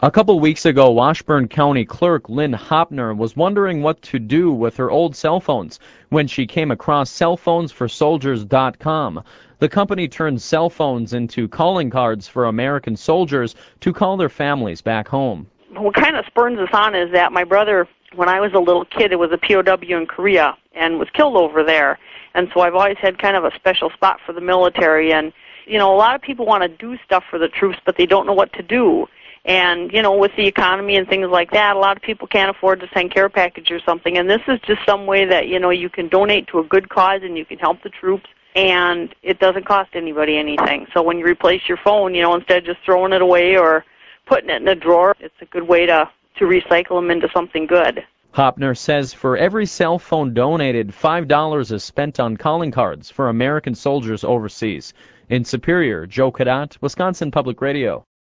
A couple weeks ago, Washburn County Clerk Lynn Hopner was wondering what to do with her old cell phones when she came across cellphonesforsoldiers.com. The company turns cell phones into calling cards for American soldiers to call their families back home. What kind of spurns us on is that my brother, when I was a little kid, was a POW in Korea and was killed over there. And so I've always had kind of a special spot for the military. And, a lot of people want to do stuff for the troops, but they don't know what to do. And, with the economy and things like that, a lot of people can't afford to send care package or something. And this is just some way that, you can donate to a good cause and you can help the troops. And it doesn't cost anybody anything. So when you replace your phone, instead of just throwing it away or putting it in a drawer, it's a good way to recycle them into something good. Hopner says for every cell phone donated, $5 is spent on calling cards for American soldiers overseas. In Superior, Joe Cadat, Wisconsin Public Radio.